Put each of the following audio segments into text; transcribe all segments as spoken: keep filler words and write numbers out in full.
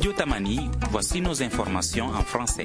Studio Tamani, voici nos informations en français.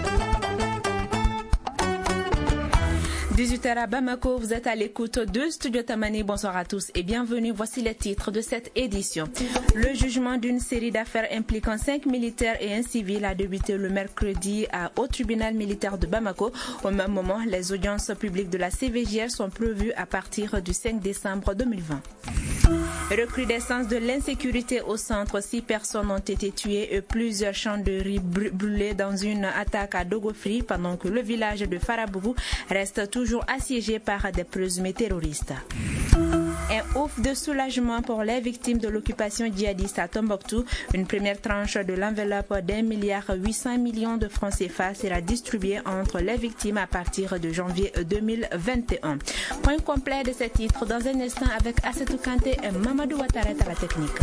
dix-huit heures à Bamako, vous êtes à l'écoute de Studio Tamani. Bonsoir à tous et bienvenue. Voici les titres de cette édition. Le jugement d'une série d'affaires impliquant cinq militaires et un civil a débuté le mercredi au tribunal militaire de Bamako. Au même moment, les audiences publiques de la C V J R sont prévues à partir du cinq décembre deux mille vingt. Recrudescence de l'insécurité au centre. Six personnes ont été tuées et plusieurs champs de riz brûlés dans une attaque à Dogofri pendant que le village de Farabougou reste toujours assiégé par des présumés terroristes. Un ouf de soulagement pour les victimes de l'occupation djihadiste à Tombouctou. Une première tranche de l'enveloppe d'un milliard huit cents millions de francs C F A sera distribuée entre les victimes à partir de janvier deux mille vingt et un. Point complet de ces titres dans un instant avec Assetou Kanté et Mamadou Ouattara à la technique.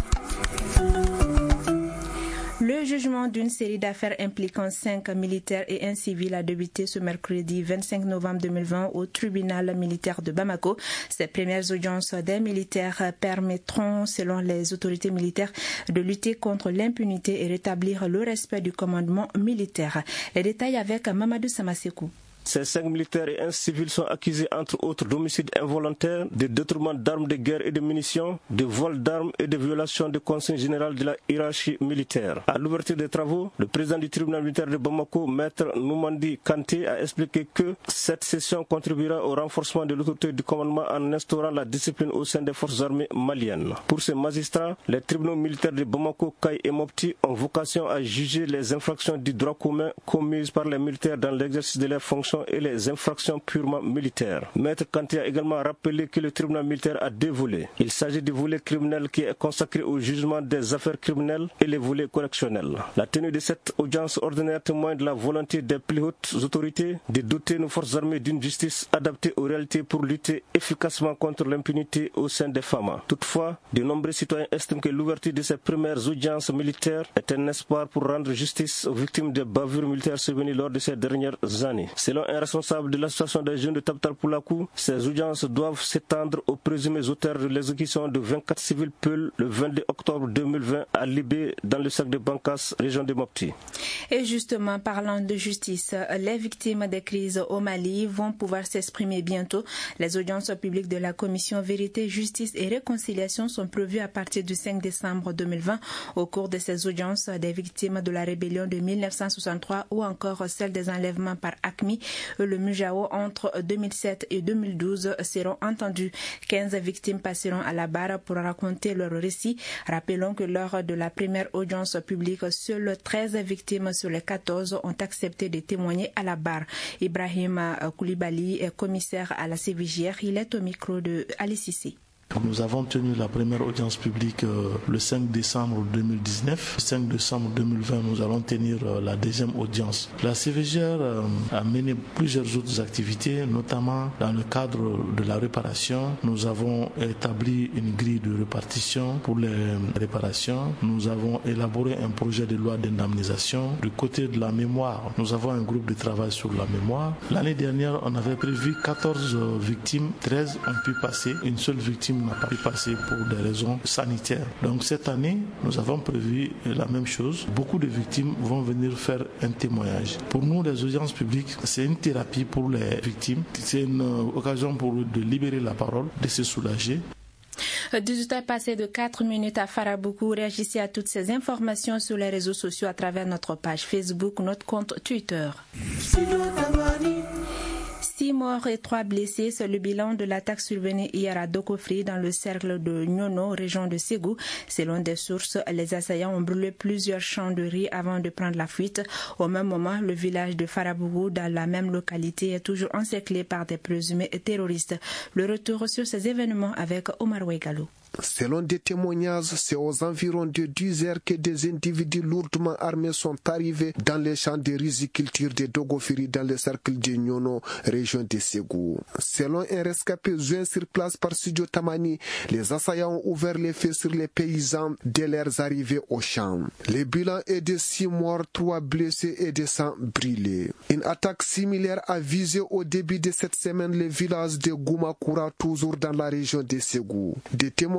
Le jugement d'une série d'affaires impliquant cinq militaires et un civil a débuté ce mercredi vingt-cinq novembre deux mille vingt au tribunal militaire de Bamako. Ces premières audiences des militaires permettront, selon les autorités militaires, de lutter contre l'impunité et rétablir le respect du commandement militaire. Les détails avec Mamadou Samasekou. Ces cinq militaires et un civil sont accusés entre autres d'homicide involontaire, de détournement d'armes de guerre et de munitions, de vol d'armes et de violation des consignes générales de la hiérarchie militaire. À l'ouverture des travaux, le président du tribunal militaire de Bamako, maître Noumandi Kanté, a expliqué que cette session contribuera au renforcement de l'autorité du commandement en instaurant la discipline au sein des forces armées maliennes. Pour ces magistrats, les tribunaux militaires de Bamako, Kaï et Mopti ont vocation à juger les infractions du droit commun commises par les militaires dans l'exercice de leurs fonctions et les infractions purement militaires. Maître Kanté a également rappelé que le tribunal militaire a deux volets. Il s'agit du volet criminel qui est consacré au jugement des affaires criminelles et le volet correctionnel. La tenue de cette audience ordinaire témoigne de la volonté des plus hautes autorités de doter nos forces armées d'une justice adaptée aux réalités pour lutter efficacement contre l'impunité au sein des F A M A. Toutefois, de nombreux citoyens estiment que l'ouverture de ces premières audiences militaires est un espoir pour rendre justice aux victimes des bavures militaires survenues lors de ces dernières années. Selon un responsable de l'association des jeunes de Taptar-Poulakou, ces audiences doivent s'étendre aux présumés auteurs de l'exécution de vingt-quatre civils Peul le vingt-deux octobre deux mille vingt à Libé dans le sac de Bankas, région de Mopti. Et justement, parlant de justice, les victimes des crises au Mali vont pouvoir s'exprimer bientôt. Les audiences publiques de la commission Vérité, Justice et Réconciliation sont prévues à partir du cinq décembre deux mille vingt. Au cours de ces audiences, des victimes de la rébellion de mille neuf cent soixante-trois ou encore celle des enlèvements par A C M I, le Mujao entre deux mille sept et deux mille douze seront entendus. quinze victimes passeront à la barre pour raconter leur récit. Rappelons que lors de la première audience publique, seules treize victimes sur les quatorze ont accepté de témoigner à la barre. Ibrahim Koulibaly est commissaire à la C V J R. Il est au micro de Ali Sissi. Nous avons tenu la première audience publique euh, le cinq décembre deux mille dix-neuf. Le cinq décembre deux mille vingt, nous allons tenir euh, la deuxième audience. La C V J R euh, a mené plusieurs autres activités, notamment dans le cadre de la réparation. Nous avons établi une grille de répartition pour les réparations. Nous avons élaboré un projet de loi d'indemnisation. Du côté de la mémoire, nous avons un groupe de travail sur la mémoire. L'année dernière, on avait prévu quatorze victimes, treize ont pu passer, une seule victime n'a pas pu passer pour des raisons sanitaires. Donc cette année, nous avons prévu la même chose. Beaucoup de victimes vont venir faire un témoignage. Pour nous, les audiences publiques, c'est une thérapie pour les victimes. C'est une occasion pour eux de libérer la parole, de se soulager. dix-huit heures passées de quatre minutes à Farabougou. Réagissez à toutes ces informations sur les réseaux sociaux à travers notre page Facebook, notre compte Twitter. Six morts et trois blessés, c'est le bilan de l'attaque survenue hier à Dokofri dans le cercle de Nyono, région de Ségou. Selon des sources, les assaillants ont brûlé plusieurs champs de riz avant de prendre la fuite. Au même moment, le village de Farabougou, dans la même localité, est toujours encerclé par des présumés terroristes. Le retour sur ces événements avec Omar Ouegalo. Selon des témoignages, c'est aux environs de dix heures que des individus lourdement armés sont arrivés dans les champs de riziculture de Dogofiri dans le cercle de Nyono, région de Ségou. Selon un rescapé joint sur place par Studio Tamani, les assaillants ont ouvert les feux sur les paysans dès leur arrivée au champ. Le bilan est de six morts, trois blessés et de cent brûlés. Une attaque similaire a visé au début de cette semaine le village de Goumakura, toujours dans la région de Ségou. Des témoignages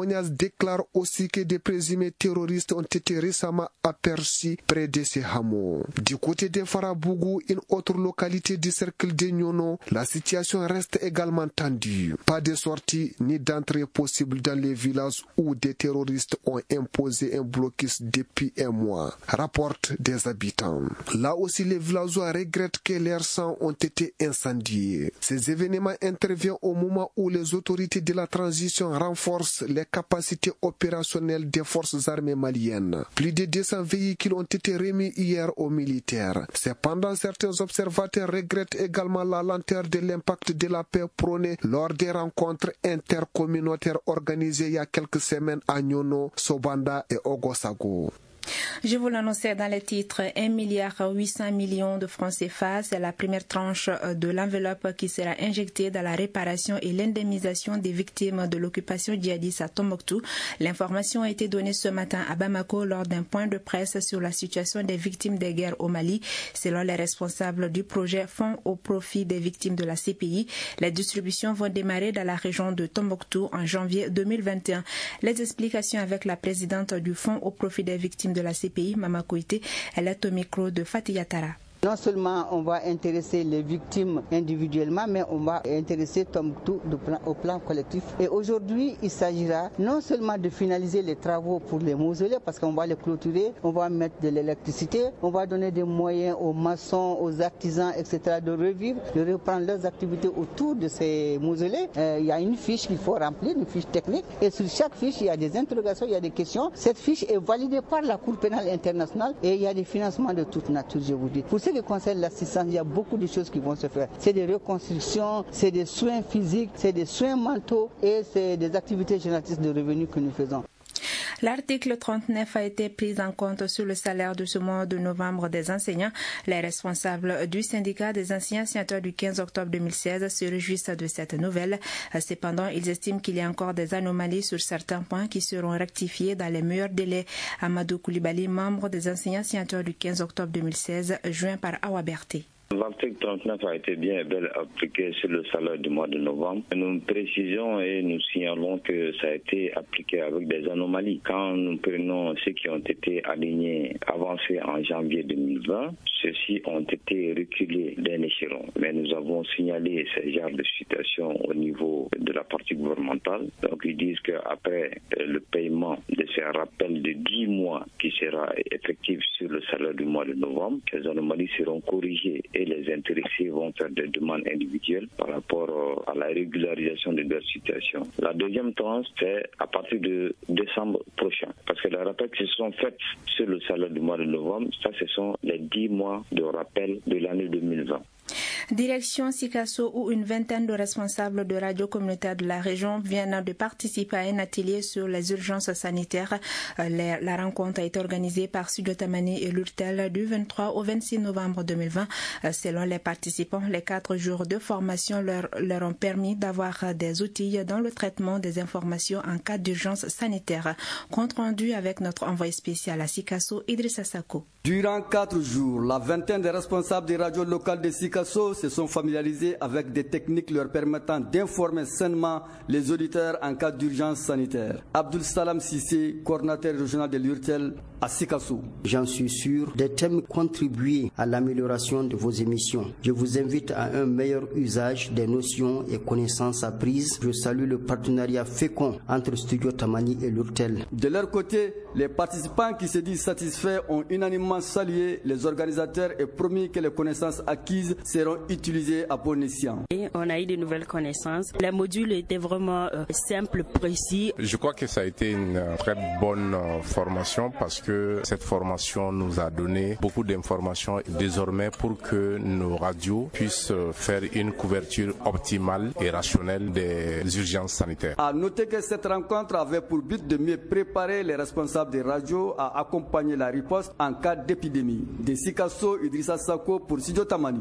témoignages déclarent aussi que des présumés terroristes ont été récemment aperçus près de ces hameaux. Du côté de Farabougou, une autre localité du cercle de Nyono, la situation reste également tendue. Pas de sortie ni d'entrée possible dans les villages où des terroristes ont imposé un blocus depuis un mois, rapportent des habitants. Là aussi, les villageois regrettent que leurs champs ont été incendiés. Ces événements interviennent au moment où les autorités de la transition renforcent les capacités opérationnelles des forces armées maliennes. Plus de deux cents véhicules ont été remis hier aux militaires. Cependant, certains observateurs regrettent également la lenteur de l'impact de la paix prônée lors des rencontres intercommunautaires organisées il y a quelques semaines à Nyono, Sobanda et Ogosago. Je vous l'annonçais dans les titres, un milliard huit cents millions de francs C F A, c'est la première tranche de l'enveloppe qui sera injectée dans la réparation et l'indemnisation des victimes de l'occupation djihadiste à Tombouctou. L'information a été donnée ce matin à Bamako lors d'un point de presse sur la situation des victimes des guerres au Mali. Selon les responsables du projet Fonds au profit des victimes de la C P I, les distributions vont démarrer dans la région de Tombouctou en janvier deux mille vingt et un. Les explications avec la présidente du Fonds au profit des victimes de la C P I, Mama Koité, elle est au micro de Fatih Yatara. Non seulement on va intéresser les victimes individuellement, mais on va intéresser Tombouctou au plan collectif. Et aujourd'hui, il s'agira non seulement de finaliser les travaux pour les mausolées, parce qu'on va les clôturer, on va mettre de l'électricité, on va donner des moyens aux maçons, aux artisans, et cetera, de revivre, de reprendre leurs activités autour de ces mausolées. Euh, il y a une fiche qu'il faut remplir, une fiche technique, et sur chaque fiche, il y a des interrogations, il y a des questions. Cette fiche est validée par la Cour pénale internationale et il y a des financements de toute nature, je vous dis. Pour ce qui concerne l'assistance, il y a beaucoup de choses qui vont se faire. C'est des reconstructions, c'est des soins physiques, c'est des soins mentaux et c'est des activités génératrices de revenus que nous faisons. L'article trente-neuf a été pris en compte sur le salaire de ce mois de novembre des enseignants. Les responsables du syndicat des enseignants signataires du quinze octobre deux mille seize se réjouissent de cette nouvelle. Cependant, ils estiment qu'il y a encore des anomalies sur certains points qui seront rectifiés dans les meilleurs délais. Amadou Koulibaly, membre des enseignants signataires du quinze octobre deux mille seize, joint par Awa Berté. L'article trente-neuf a été bien et bien appliqué sur le salaire du mois de novembre. Nous précisons et nous signalons que ça a été appliqué avec des anomalies. Quand nous prenons ceux qui ont été alignés avancés en janvier deux mille vingt, ceux-ci ont été reculés d'un échelon. Mais nous avons signalé ce genre de situation au niveau de la partie gouvernementale. Donc ils disent qu'après le paiement de ces rappels de dix mois qui sera effectif sur le salaire du mois de novembre, ces anomalies seront corrigées et les intéressés vont faire des demandes individuelles par rapport à la régularisation de leur situation. La deuxième tranche, c'est à partir de décembre prochain. Parce que les rappels qui se sont faits sur le salaire du mois de novembre, ça, ce sont les dix mois de rappel de l'année deux mille vingt. Direction Sikasso, où une vingtaine de responsables de radio communautaires de la région viennent de participer à un atelier sur les urgences sanitaires. La rencontre a été organisée par Studio Tamani et l'Urtel du vingt-trois au vingt-six novembre deux mille vingt. Selon les participants, les quatre jours de formation leur, leur ont permis d'avoir des outils dans le traitement des informations en cas d'urgence sanitaire. Compte rendu avec notre envoyé spécial à Sikasso, Idrissa Sako. Durant quatre jours, la vingtaine de responsables des radios locales de Sikasso se sont familiarisés avec des techniques leur permettant d'informer sainement les auditeurs en cas d'urgence sanitaire. Abdul Salam Sissé, coordinateur régional de l'Urtel à Sikasso. J'en suis sûr, des thèmes contribuent à l'amélioration de vos émissions. Je vous invite à un meilleur usage des notions et connaissances apprises. Je salue le partenariat fécond entre Studio Tamani et l'Urtel. De leur côté, les participants qui se disent satisfaits ont unanimement salué les organisateurs et promis que les connaissances acquises seront utilisées à bon escient. Et on a eu de nouvelles connaissances. Les modules étaient vraiment euh, simples, précis. Je crois que ça a été une très bonne euh, formation parce que cette formation nous a donné beaucoup d'informations désormais pour que nos radios puissent faire une couverture optimale et rationnelle des urgences sanitaires. À noter que cette rencontre avait pour but de mieux préparer les responsables des radios à accompagner la riposte en cas d'épidémie. De Sikasso, Idrissa Sako pour Studio Tamani.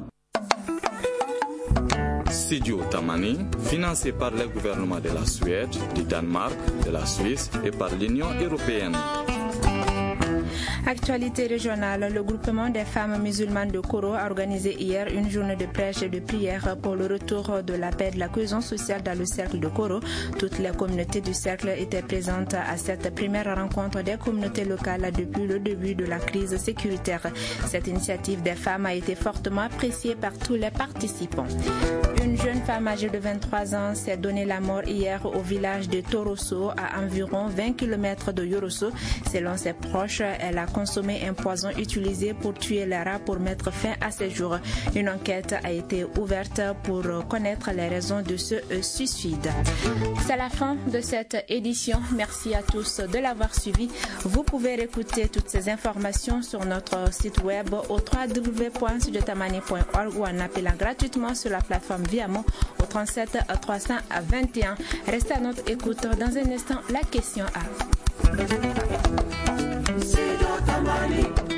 Studio Tamani, financé par le gouvernement de la Suède, du Danemark, de la Suisse et par l'Union européenne. Actualité régionale, le groupement des femmes musulmanes de Koro a organisé hier une journée de prêche et de prière pour le retour de la paix et de la cohésion sociale dans le cercle de Koro. Toutes les communautés du cercle étaient présentes à cette première rencontre des communautés locales depuis le début de la crise sécuritaire. Cette initiative des femmes a été fortement appréciée par tous les participants. Une jeune femme âgée de vingt-trois ans s'est donné la mort hier au village de Torosso, à environ vingt kilomètres de Yorosso. Selon ses proches, elle a consommé un poison utilisé pour tuer les rats pour mettre fin à ses jours. Une enquête a été ouverte pour connaître les raisons de ce suicide. C'est la fin de cette édition. Merci à tous de l'avoir suivi. Vous pouvez réécouter toutes ces informations sur notre site web au w w w point studio tamani point org ou en appelant gratuitement sur la plateforme Viamo au trente-sept trois cent vingt et un. Restez à notre écoute. Dans un instant, la question A. Studio Tamani.